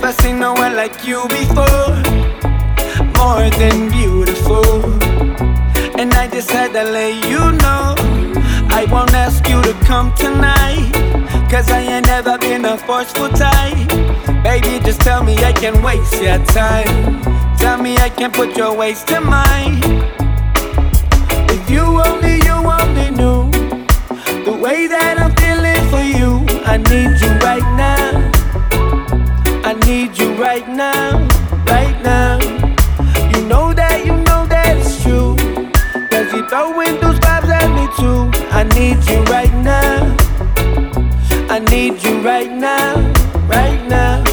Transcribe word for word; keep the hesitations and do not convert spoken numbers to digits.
Never seen no one like you before. More than beautiful. And I just had to let you know I won't ask you to come tonight, cause I ain't never been a forceful type. Baby, just tell me I can waste your time. Tell me I can put your waist to mine. If you only, you only knew the way that I'm feeling for you. I need you right now. I need you right now, right now. You know that, you know that it's true, cause you throwing those vibes at me too. I need you right now. I need you right now, right now.